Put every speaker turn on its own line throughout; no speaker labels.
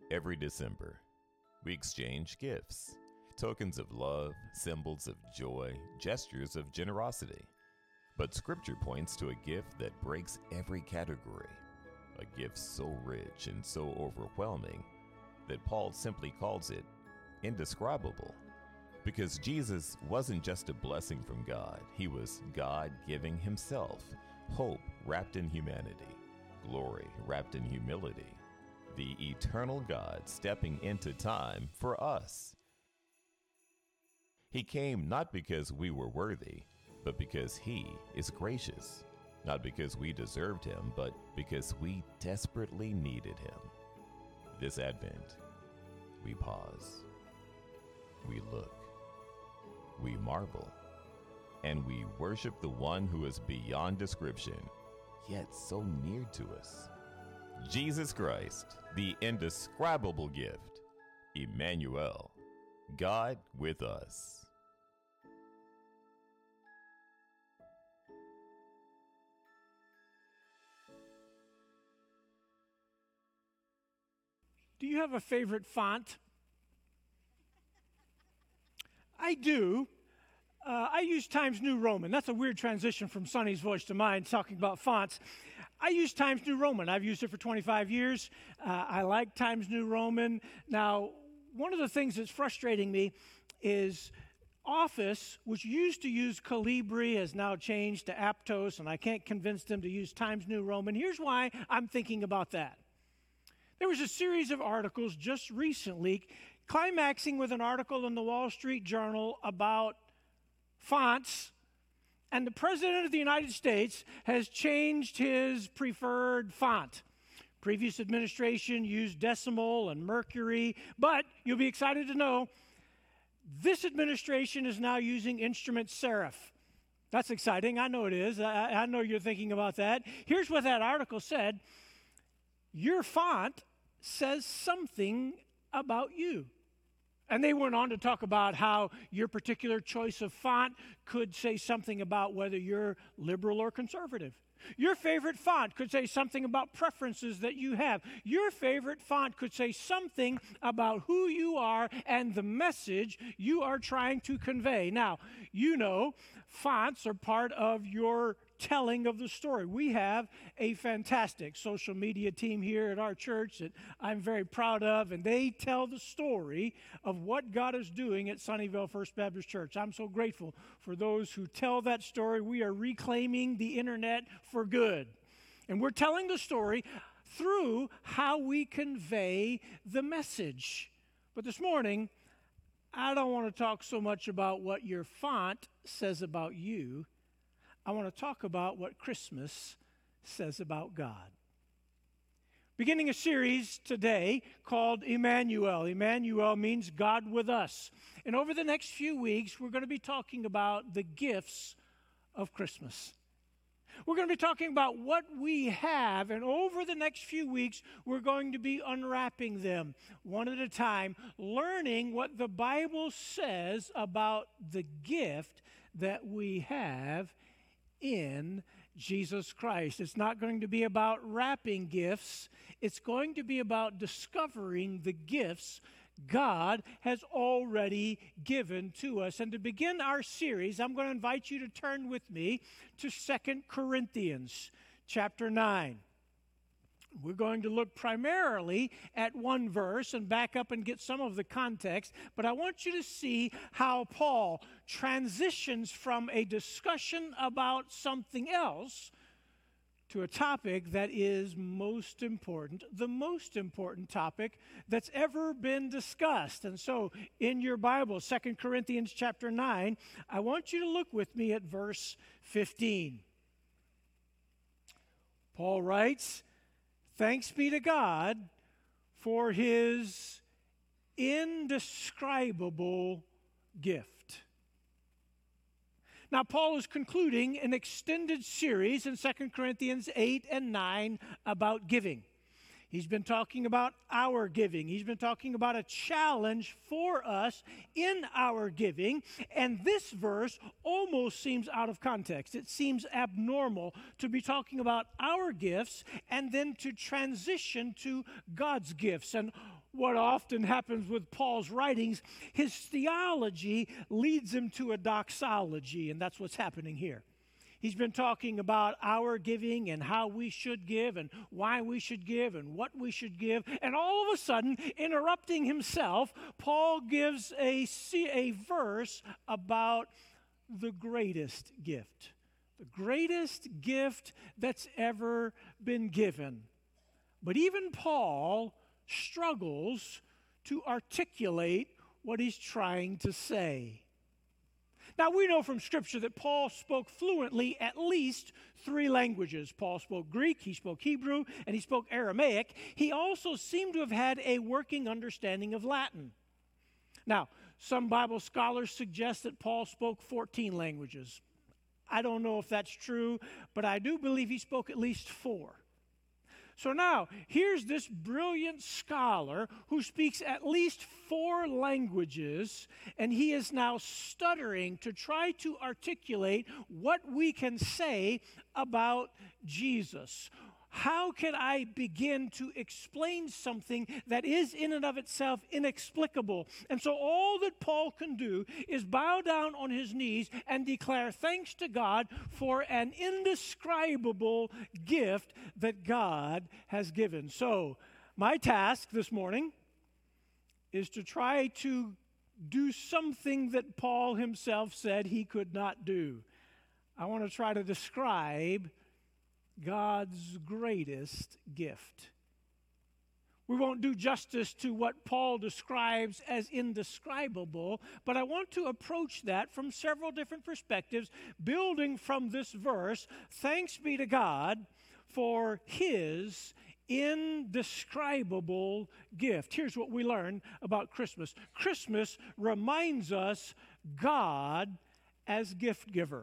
Every December, we exchange gifts, tokens of love, symbols of joy, gestures of generosity. But Scripture points to a gift that breaks every category, a gift so rich and so overwhelming that Paul simply calls it indescribable. Because Jesus wasn't just a blessing from God, he was God giving himself, hope wrapped in humanity, glory wrapped in humility, the eternal God stepping into time for us. He came not because we were worthy, but because he is gracious. Not because we deserved him, but because we desperately needed him. This Advent, we pause, we look, we marvel, and we worship the one who is beyond description, yet so near to us. Jesus Christ, the indescribable gift, Emmanuel, God with us.
Do you have a favorite font? I do. I use Times New Roman. That's a weird transition from Sonny's voice to mine, talking about fonts. I use Times New Roman. I've used it for 25 years. I like Times New Roman. Now, one of the things that's frustrating me is Office, which used to use Calibri, has now changed to Aptos, and I can't convince them to use Times New Roman. Here's why I'm thinking about that. There was a series of articles just recently, climaxing with an article in the Wall Street Journal about fonts, and the President of the United States has changed his preferred font. Previous administration used Decimal and Mercury, but you'll be excited to know this administration is now using Instrument Serif. That's exciting. I know it is. I know you're thinking about that. Here's what that article said. Your font says something about you. And they went on to talk about how your particular choice of font could say something about whether you're liberal or conservative. Your favorite font could say something about preferences that you have. Your favorite font could say something about who you are and the message you are trying to convey. Now, you know, fonts are part of your telling of the story. We have a fantastic social media team here at our church that I'm very proud of, and they tell the story of what God is doing at Sunnyvale First Baptist Church. I'm so grateful for those who tell that story. We are reclaiming the internet for good. And we're telling the story through how we convey the message. But this morning, I don't want to talk so much about what your font says about you. I want to talk about what Christmas says about God. Beginning a series today called Emmanuel. Emmanuel means God with us. And over the next few weeks, we're going to be talking about the gifts of Christmas. We're going to be talking about what we have, and over the next few weeks, we're going to be unwrapping them one at a time, learning what the Bible says about the gift that we have in Jesus Christ. It's not going to be about wrapping gifts. It's going to be about discovering the gifts God has already given to us. And to begin our series, I'm going to invite you to turn with me to 2 Corinthians chapter 9. We're going to look primarily at one verse and back up and get some of the context, but I want you to see how Paul transitions from a discussion about something else to a topic that is most important, the most important topic that's ever been discussed. And so in your Bible, 2 Corinthians chapter 9, I want you to look with me at verse 15. Paul writes, "Thanks be to God for his indescribable gift." Now, Paul is concluding an extended series in 2 Corinthians 8 and 9 about giving. He's been talking about our giving. He's been talking about a challenge for us in our giving. And this verse almost seems out of context. It seems abnormal to be talking about our gifts and then to transition to God's gifts. And what often happens with Paul's writings, his theology leads him to a doxology, and that's what's happening here. He's been talking about our giving and how we should give and why we should give and what we should give. And all of a sudden, interrupting himself, Paul gives a verse about the greatest gift. The greatest gift that's ever been given. But even Paul struggles to articulate what he's trying to say. Now, we know from Scripture that Paul spoke fluently at least 3 languages. Paul spoke Greek, he spoke Hebrew, and he spoke Aramaic. He also seemed to have had a working understanding of Latin. Now, some Bible scholars suggest that Paul spoke 14 languages. I don't know if that's true, but I do believe he spoke at least 4. So now, here's this brilliant scholar who speaks at least 4 languages, and he is now stuttering to try to articulate what we can say about Jesus. How can I begin to explain something that is in and of itself inexplicable? And so all that Paul can do is bow down on his knees and declare thanks to God for an indescribable gift that God has given. So my task this morning is to try to do something that Paul himself said he could not do. I want to try to describe God's greatest gift. We won't do justice to what Paul describes as indescribable, but I want to approach that from several different perspectives, building from this verse, thanks be to God for his indescribable gift. Here's what we learn about Christmas. Christmas reminds us God as gift giver.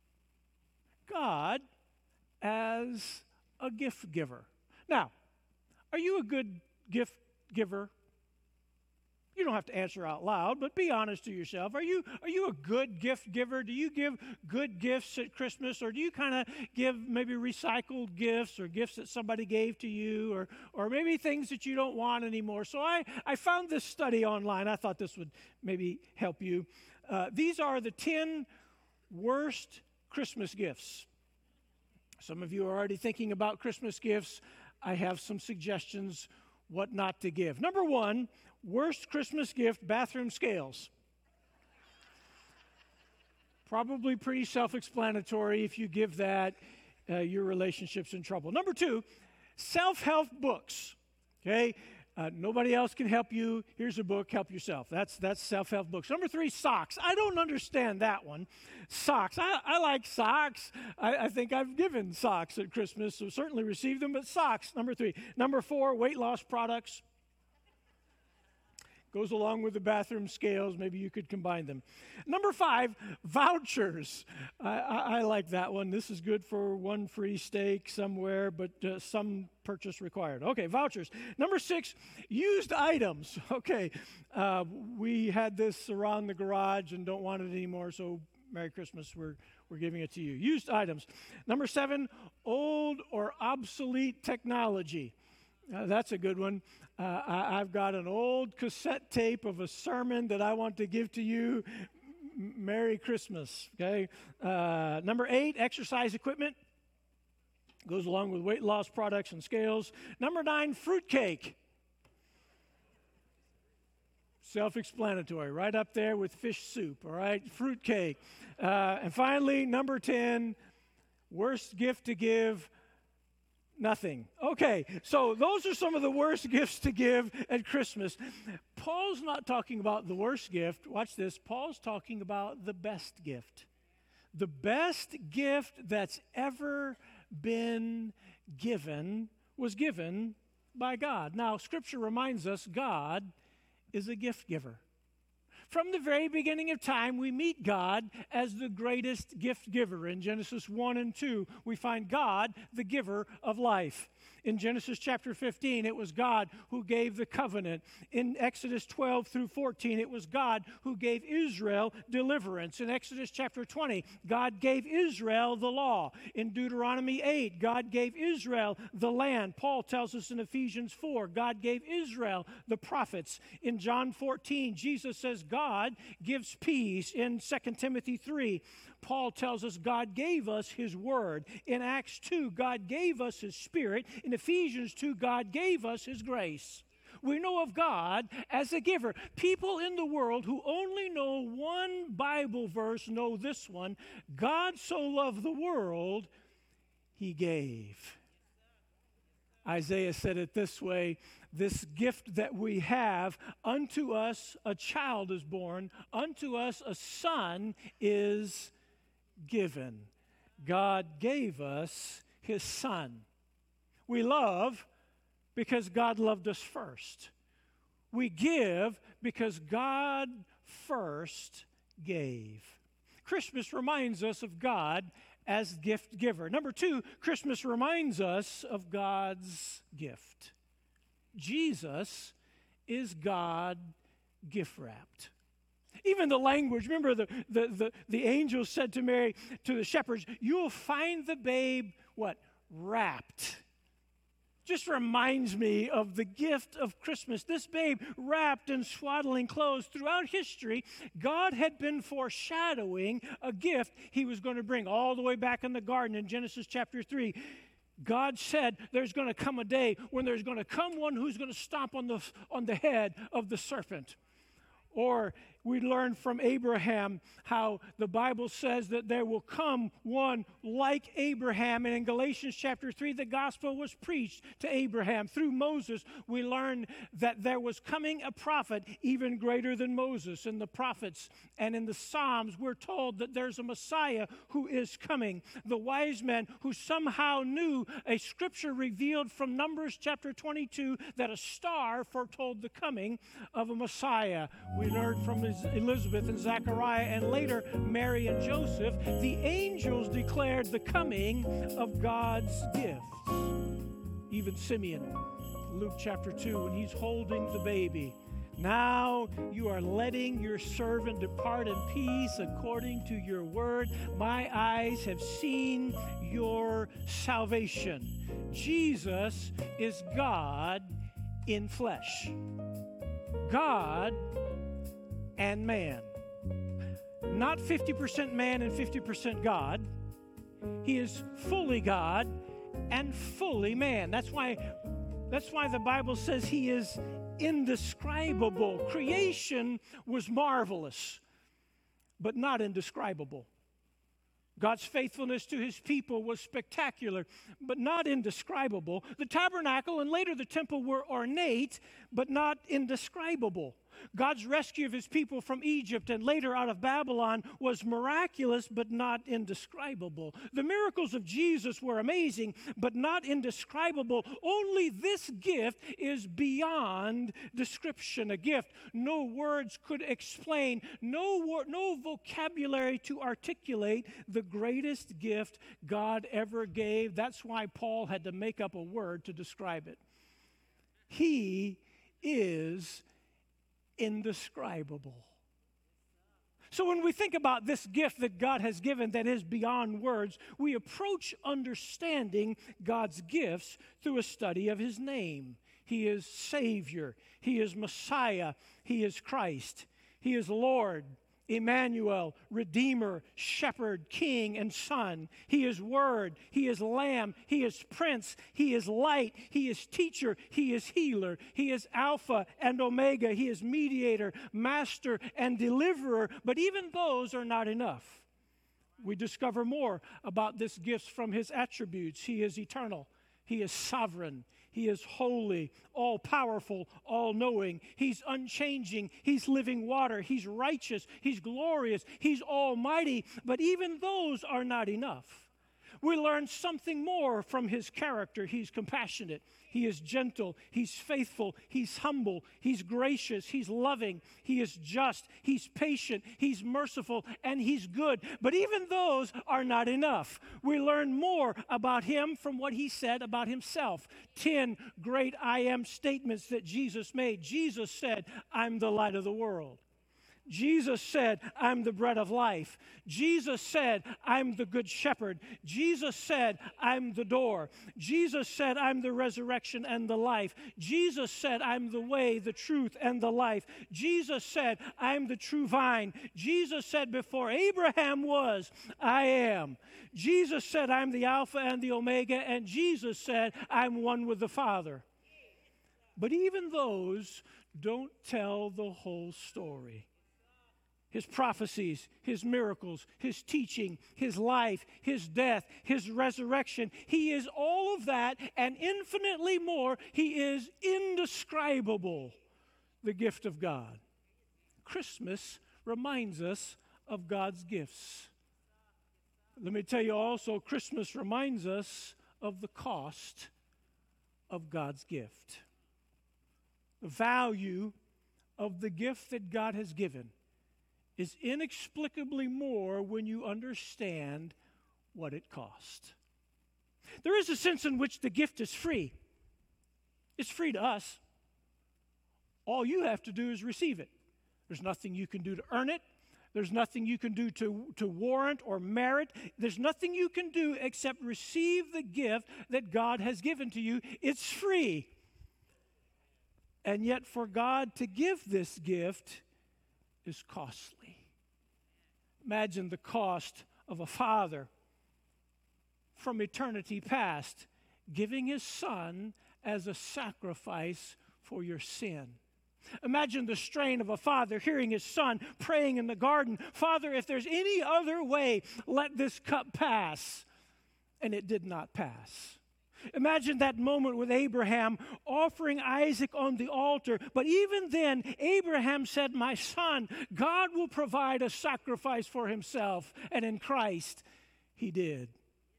God as a gift giver. Now, are you a good gift giver? You don't have to answer out loud, but be honest to yourself. Are you a good gift giver? Do you give good gifts at Christmas, or do you kind of give maybe recycled gifts or gifts that somebody gave to you, or maybe things that you don't want anymore? So I found this study online. I thought this would maybe help you. These are the 10 worst Christmas gifts. Some of you are already thinking about Christmas gifts. I have some suggestions what not to give. Number 1, worst Christmas gift, bathroom scales. Probably pretty self-explanatory. If you give that, your relationship's in trouble. Number 2, self-help books. Okay? Nobody else can help you. Here's a book, help yourself. That's self-help books. Number 3, socks. I don't understand that one. Socks. I like socks. I think I've given socks at Christmas, so certainly received them, but socks, number 3. Number 4, weight loss products. Goes along with the bathroom scales. Maybe you could combine them. Number 5, vouchers. I like that one. This is good for one free steak somewhere, but some purchase required. Okay, vouchers. Number 6, used items. Okay, we had this around the garage and don't want it anymore, so Merry Christmas, we're giving it to you. Used items. Number 7, old or obsolete technology. That's a good one. I've got an old cassette tape of a sermon that I want to give to you. Merry Christmas, okay? Number 8, exercise equipment. Goes along with weight loss products and scales. Number 9, fruitcake. Self-explanatory, right up there with fish soup, all right? Fruitcake. And finally, number 10, worst gift to give, nothing. Okay, so those are some of the worst gifts to give at Christmas. Paul's not talking about the worst gift. Watch this. Paul's talking about the best gift. The best gift that's ever been given was given by God. Now, Scripture reminds us God is a gift giver. From the very beginning of time, we meet God as the greatest gift giver. In Genesis 1 and 2, we find God, the giver of life. In Genesis chapter 15, it was God who gave the covenant. In Exodus 12 through 14, it was God who gave Israel deliverance. In Exodus chapter 20, God gave Israel the law. In Deuteronomy 8, God gave Israel the land. Paul tells us in Ephesians 4, God gave Israel the prophets. In John 14, Jesus says God gives peace. In 2 Timothy 3, Paul tells us God gave us his word. In Acts 2, God gave us his spirit. In Ephesians 2, God gave us his grace. We know of God as a giver. People in the world who only know one Bible verse know this one: God so loved the world, he gave. Isaiah said it this way: this gift that we have, unto us a child is born, unto us a son is given. God gave us his son. We love because God loved us first. We give because God first gave. Christmas reminds us of God as gift giver. Number two, Christmas reminds us of God's gift. Jesus is God gift wrapped. Even the language, remember the angel said to Mary, to the shepherds, you'll find the babe, what? Wrapped. Just reminds me of the gift of Christmas. This babe wrapped in swaddling clothes. Throughout history, God had been foreshadowing a gift he was going to bring. All the way back in the garden in Genesis chapter 3, God said there's going to come a day when there's going to come one who's going to stomp on the head of the serpent. Or we learn from Abraham how the Bible says that there will come one like Abraham. And in Galatians chapter 3, the gospel was preached to Abraham. Through Moses, we learn that there was coming a prophet even greater than Moses. In the prophets and in the Psalms, we're told that there's a Messiah who is coming. The wise men who somehow knew a scripture revealed from Numbers chapter 22 that a star foretold the coming of a Messiah. We learned from Elizabeth and Zechariah, and later Mary and Joseph, the angels declared the coming of God's gifts. Even Simeon, Luke chapter 2, when he's holding the baby, now you are letting your servant depart in peace according to your word. My eyes have seen your salvation. Jesus is God in flesh. God and man. Not 50% man and 50% God. He is fully God and fully man. That's why the Bible says he is indescribable. Creation was marvelous, but not indescribable. God's faithfulness to his people was spectacular, but not indescribable. The tabernacle and later the temple were ornate, but not indescribable. God's rescue of his people from Egypt and later out of Babylon was miraculous, but not indescribable. The miracles of Jesus were amazing, but not indescribable. Only this gift is beyond description. A gift no words could explain, no vocabulary to articulate the greatest gift God ever gave. That's why Paul had to make up a word to describe it. He is indescribable. So when we think about this gift that God has given that is beyond words, we approach understanding God's gifts through a study of his name. He is Savior. He is Messiah. He is Christ. He is Lord, Emmanuel, Redeemer, Shepherd, King, and Son. He is Word. He is Lamb. He is Prince. He is Light. He is Teacher. He is Healer. He is Alpha and Omega. He is Mediator, Master, and Deliverer. But even those are not enough. We discover more about this gift from his attributes. He is eternal. He is sovereign. He is holy, all-powerful, all-knowing. He's unchanging. He's living water. He's righteous. He's glorious. He's almighty. But even those are not enough. We learn something more from his character. He's compassionate. He is gentle. He's faithful. He's humble. He's gracious. He's loving. He is just. He's patient. He's merciful. And he's good. But even those are not enough. We learn more about him from what he said about himself. 10 great I am statements that Jesus made. Jesus said, I'm the light of the world. Jesus said, I'm the bread of life. Jesus said, I'm the good shepherd. Jesus said, I'm the door. Jesus said, I'm the resurrection and the life. Jesus said, I'm the way, the truth, and the life. Jesus said, I'm the true vine. Jesus said, before Abraham was, I am. Jesus said, I'm the Alpha and the Omega. And Jesus said, I'm one with the Father. But even those don't tell the whole story. His prophecies, his miracles, his teaching, his life, his death, his resurrection. He is all of that and infinitely more. He is indescribable, the gift of God. Christmas reminds us of God's gifts. Let me tell you also, Christmas reminds us of the cost of God's gift. The value of the gift that God has given is inexplicably more when you understand what it cost. There is a sense in which the gift is free. It's free to us. All you have to do is receive it. There's nothing you can do to earn it. There's nothing you can do to warrant or merit. There's nothing you can do except receive the gift that God has given to you. It's free. And yet for God to give this gift is costly. Imagine the cost of a father from eternity past giving his son as a sacrifice for your sin. Imagine the strain of a father hearing his son praying in the garden, Father, if there's any other way, let this cup pass. And it did not pass. Imagine that moment with Abraham offering Isaac on the altar. But even then, Abraham said, my son, God will provide a sacrifice for himself. And in Christ, he did.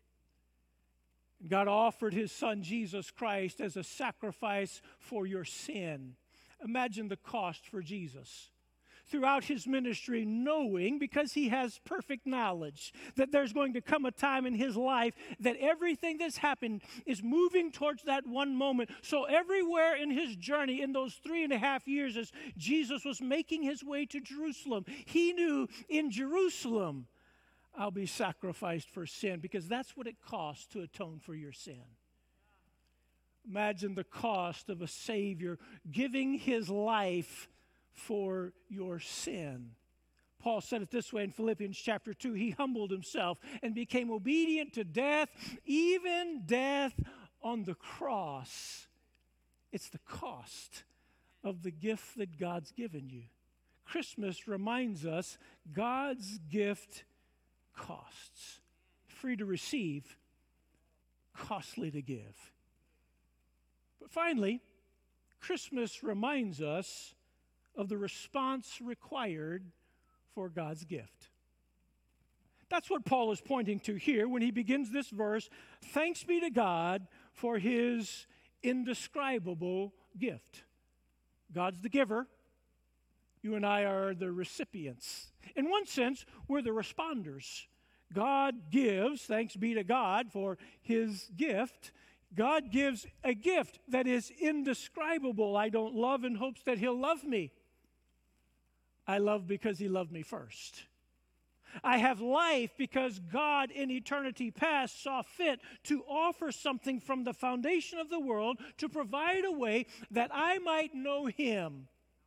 God offered his son, Jesus Christ, as a sacrifice for your sin. Imagine the cost for Jesus. Throughout his ministry, knowing, because he has perfect knowledge, that there's going to come a time in his life that everything that's happened is moving towards that one moment. So everywhere in his journey, in those 3.5 years as Jesus was making his way to Jerusalem, he knew in Jerusalem, I'll be sacrificed for sin, because that's what it costs to atone for your sin. Imagine the cost of a Savior giving his life for your sin. Paul said it this way in Philippians chapter 2. He humbled himself and became obedient to death, even death on the cross. It's the cost of the gift that God's given you. Christmas reminds us God's gift costs. Free to receive, costly to give. But finally, Christmas reminds us of the response required for God's gift. That's what Paul is pointing to here when he begins this verse. Thanks be to God for his indescribable gift. God's the giver. You and I are the recipients. In one sense, we're the responders. God gives, thanks be to God for his gift. God gives a gift that is indescribable. I don't love in hopes that he'll love me. I love because he loved me first. I have life because God in eternity past saw fit to offer something from the foundation of the world to provide a way that I might know him.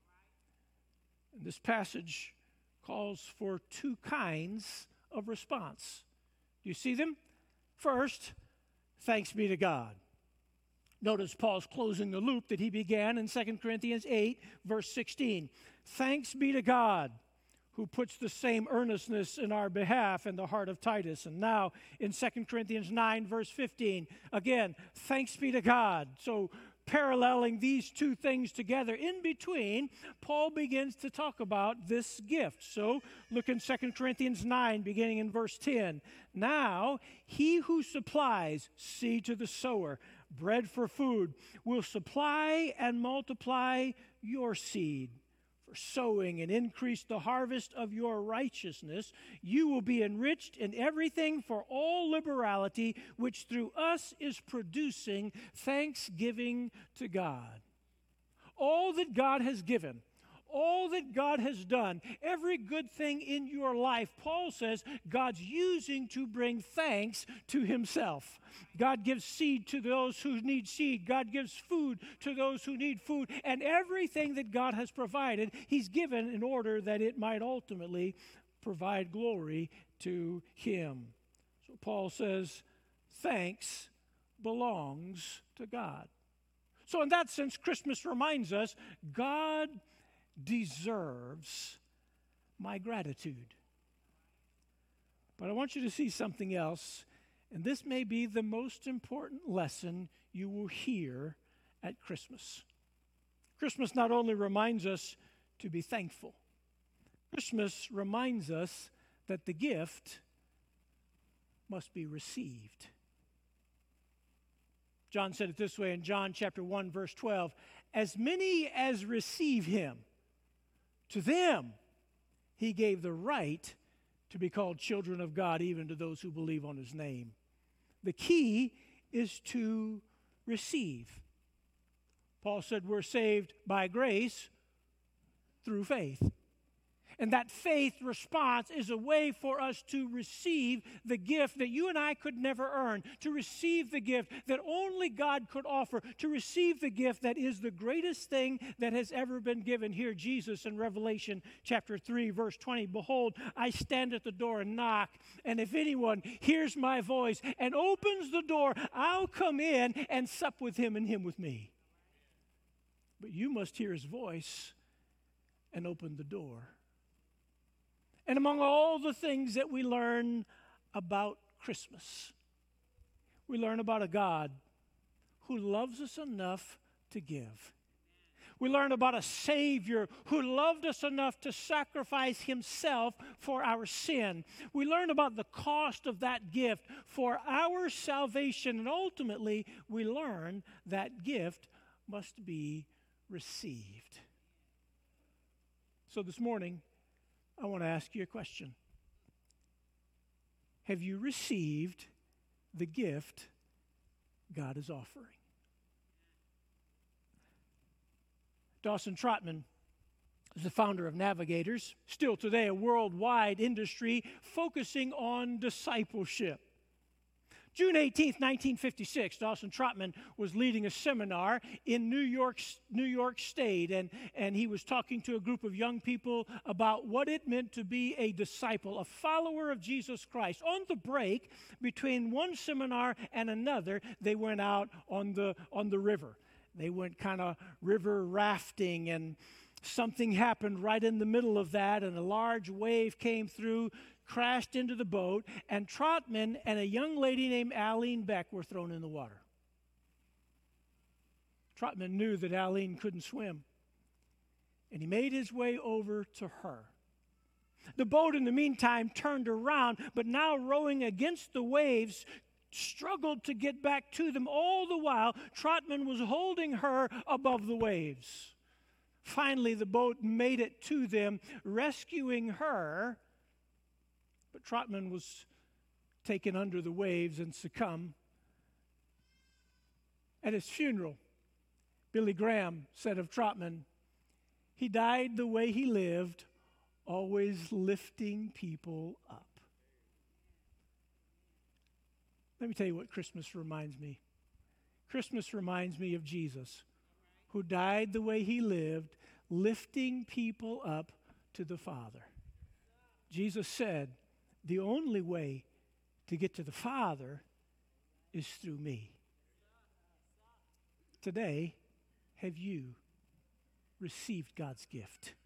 And this passage calls for two kinds of response. Do you see them? First, thanks be to God. Notice Paul's closing the loop that he began in 2 Corinthians 8, verse 16. Thanks be to God who puts the same earnestness in our behalf in the heart of Titus. And now in 2 Corinthians 9, verse 15, again, thanks be to God. So paralleling these two things together. In between, Paul begins to talk about this gift. So look in 2 Corinthians 9, beginning in verse 10. Now, he who supplies seed to the sower, bread for food, will supply and multiply your seed for sowing and increase the harvest of your righteousness. You will be enriched in everything for all liberality, which through us is producing thanksgiving to God. All that God has given, all that God has done, every good thing in your life, Paul says, God's using to bring thanks to himself. God gives seed to those who need seed. God gives food to those who need food. And everything that God has provided, he's given in order that it might ultimately provide glory to him. So Paul says, thanks belongs to God. So in that sense, Christmas reminds us God deserves my gratitude. But I want you to see something else, and this may be the most important lesson you will hear at Christmas. Christmas not only reminds us to be thankful, Christmas reminds us that the gift must be received. John said it this way in John chapter 1, verse 12, as many as receive him, to them he gave the right to be called children of God, even to those who believe on his name. The key is to receive. Paul said we're saved by grace through faith. And that faith response is a way for us to receive the gift that you and I could never earn, to receive the gift that only God could offer, to receive the gift that is the greatest thing that has ever been given. Here, Jesus in Revelation chapter 3, verse 20, behold, I stand at the door and knock, and if anyone hears my voice and opens the door, I'll come in and sup with him and him with me. But you must hear his voice and open the door. And among all the things that we learn about Christmas, we learn about a God who loves us enough to give. We learn about a Savior who loved us enough to sacrifice himself for our sin. We learn about the cost of that gift for our salvation. And ultimately, we learn that gift must be received. So this morning, I want to ask you a question. Have you received the gift God is offering? Dawson Trotman is the founder of Navigators, still today a worldwide industry focusing on discipleship. June 18th, 1956, Dawson Trotman was leading a seminar in New York State, and he was talking to a group of young people about what it meant to be a disciple, a follower of Jesus Christ. On the break between one seminar and another, they went out on the river. They went kind of river rafting, and something happened right in the middle of that, and a large wave came through, crashed into the boat, and Trotman and a young lady named Aline Beck were thrown in the water. Trotman knew that Aline couldn't swim, and he made his way over to her. The boat, in the meantime, turned around, but now rowing against the waves, struggled to get back to them. All the while, Trotman was holding her above the waves. Finally, the boat made it to them, rescuing her. But Trotman was taken under the waves and succumbed. At his funeral, Billy Graham said of Trotman, he died the way he lived, always lifting people up. Let me tell you what Christmas reminds me. Christmas reminds me of Jesus, who died the way he lived, lifting people up to the Father. Jesus said, the only way to get to the Father is through me. Today, have you received God's gift?